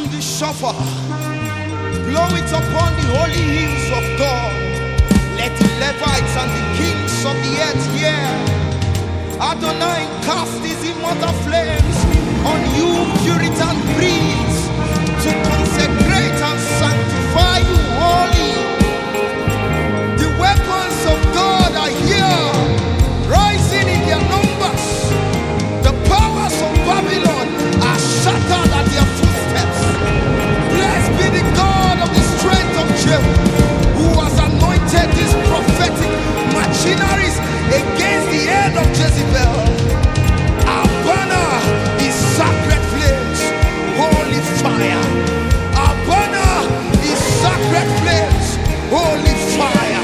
sound the shofar, blow it upon the holy hills of God. Let the Levites and the kings of the earth hear. Adonai cast his immortal flames on you, Puritan priests, to consecrate and sanctify you holy. The weapons of God are here, rising in their numbers. The powers of Babylon are shattered at their footsteps. Blessed be the God of the strength of Jacob, who has anointed these prophetic machineries against the head of Jezebel. Our banner is sacred flames, holy fire. Our banner is sacred flames, holy fire.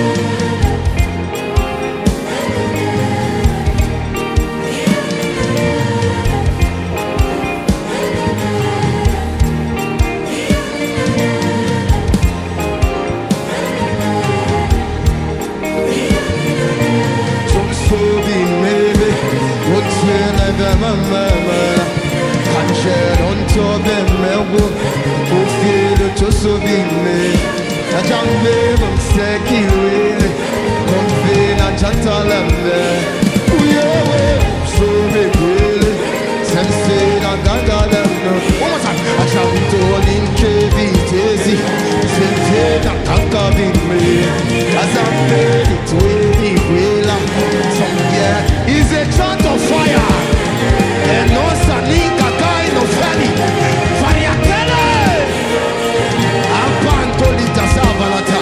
Is a chant of fire. And no saninga guy no fani. Fire kele. Ampantolita savalata.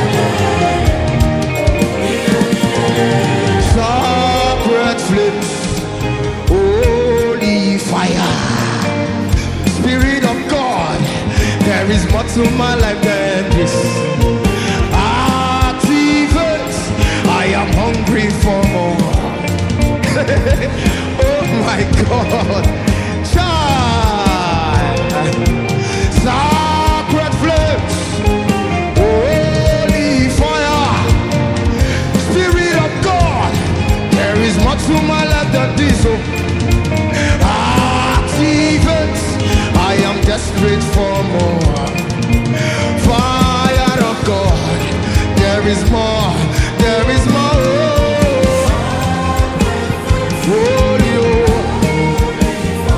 Sacred flames, holy fire. Spirit of God, there is more to my life than this. Activate, I am hungry for more. Oh my God, child, sacred flames, holy fire, Spirit of God, there is more to my life than this. Oh, activate, I am desperate for more. Fire of God, there is more, there is more. Holy,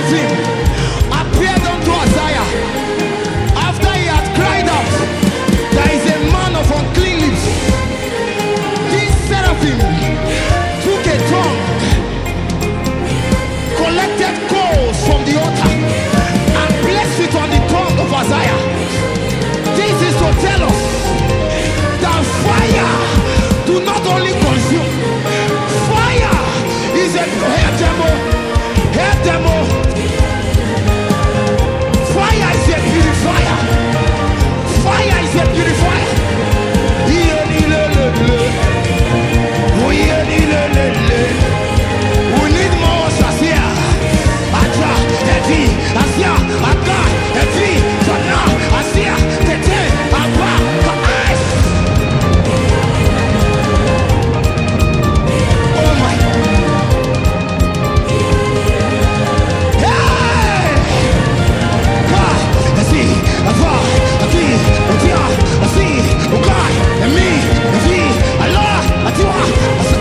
seraphim appeared unto Isaiah after he had cried out, "There is a man of unclean lips." This seraphim took a tongue, collected coals from the altar, and placed it on the tongue of Isaiah. This is to tell us that fire do not only consume, fire is a head demo. Fire is a purifier. Fire is a purifier. We need more Sasia. Aja, Evi, Asia, Aga, Evi, Tana, Asia, Tete, Abba, Kaes. Oh my. Hey! Ka, Asi, Ava, Avi, Otia, Asi, Ukai, Emi, Evi, Allah, Atiwa, Asa.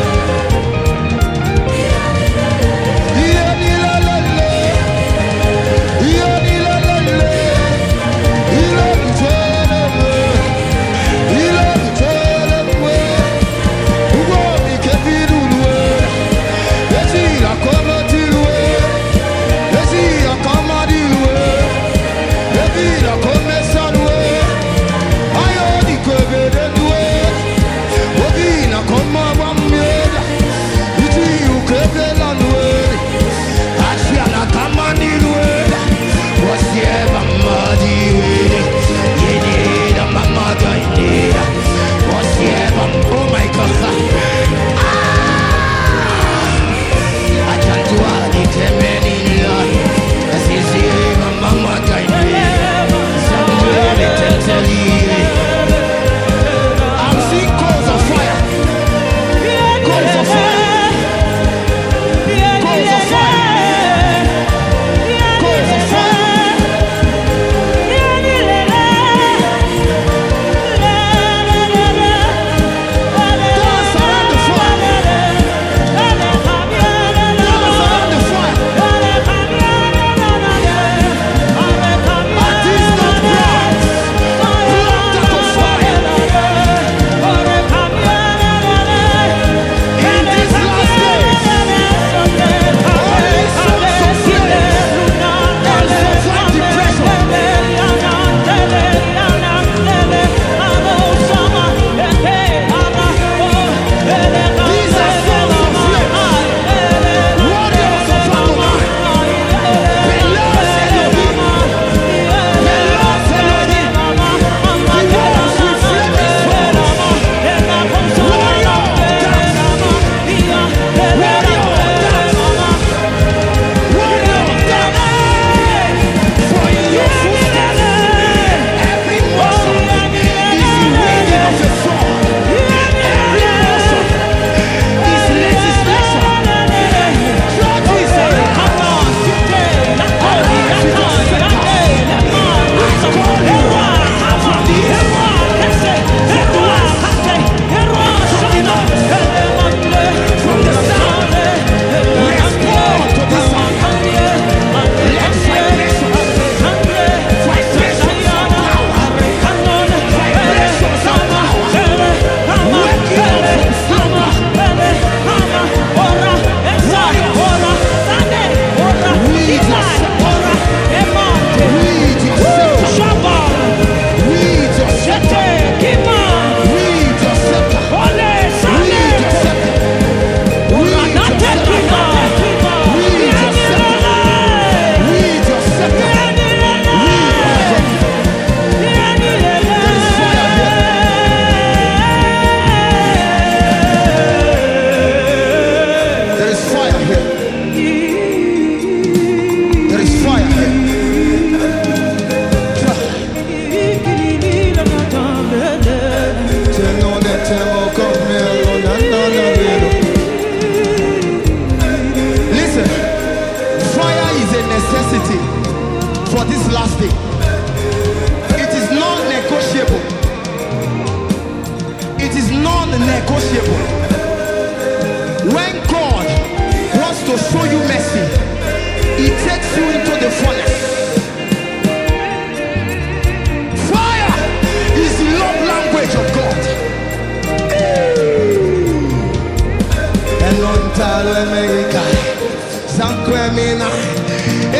non-negotiable. When God wants to show you mercy, He takes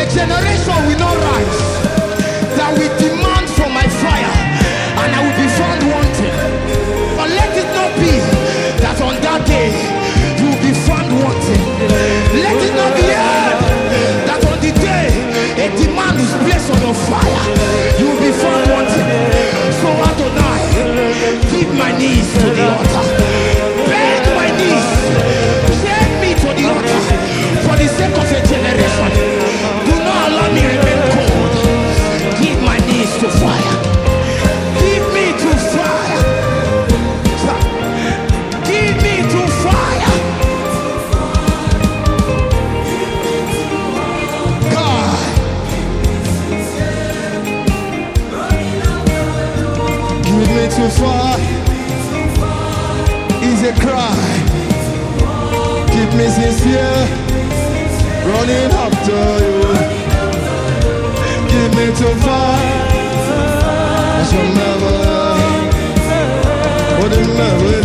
A generation will not rise that will demand for my fire, and I will be found wanting. But let it not be that on that day you will be found wanting. Let it not be that on the day a demand is placed on your fire, you will be found wanting. So Adonai, give my knees to the altar, bend my knees, take me to the altar for the sake of a generation. Do not allow me remain cold. Give my knees to fire. Give me to fire. Give me to fire. God. Give me to fire. Is a cry. Keep me sincere, running after you. Give me to fire. I shall never, would never